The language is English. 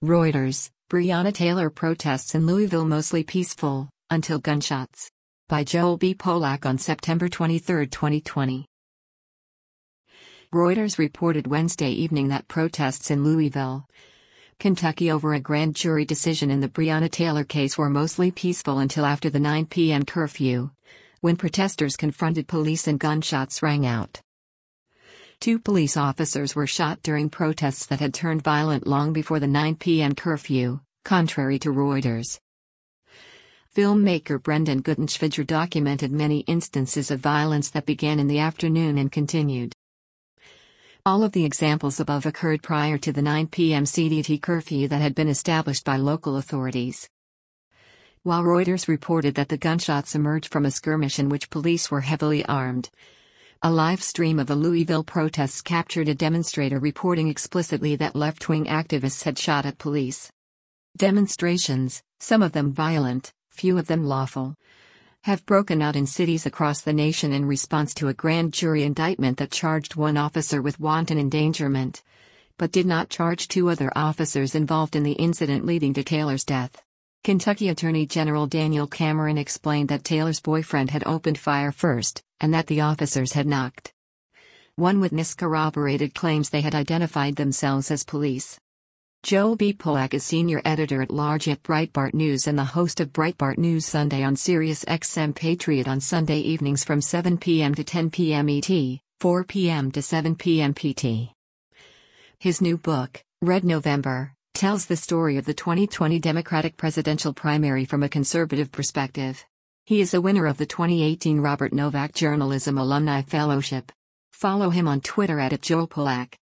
Reuters, Breonna Taylor protests in Louisville mostly peaceful, until gunshots. By Joel B. Polak on September 23, 2020. Reuters reported Wednesday evening that protests in Louisville, Kentucky over a grand jury decision in the Breonna Taylor case were mostly peaceful until after the 9 p.m. curfew, when protesters confronted police and gunshots rang out. 2 police officers were shot during protests that had turned violent long before the 9 p.m. curfew, contrary to Reuters. Filmmaker Brendan Guttenschweiger documented many instances of violence that began in the afternoon and continued. All of the examples above occurred prior to the 9 p.m. CDT curfew that had been established by local authorities. While Reuters reported that the gunshots emerged from a skirmish in which police were heavily armed, a live stream of the Louisville protests captured a demonstrator reporting explicitly that left-wing activists had shot at police. Demonstrations, some of them violent, few of them lawful, have broken out in cities across the nation in response to a grand jury indictment that charged 1 officer with wanton endangerment, but did not charge 2 other officers involved in the incident leading to Taylor's death. Kentucky Attorney General Daniel Cameron explained that Taylor's boyfriend had opened fire first, and that the officers had knocked. One witness corroborated claims they had identified themselves as police. Joel B. Polak is senior editor-at-large at Breitbart News and the host of Breitbart News Sunday on Sirius XM Patriot on Sunday evenings from 7 p.m. to 10 p.m. ET, 4 p.m. to 7 p.m. PT. His new book, Red November, tells the story of the 2020 Democratic presidential primary from a conservative perspective. He is a winner of the 2018 Robert Novak Journalism Alumni Fellowship. Follow him on Twitter @JoelPolak.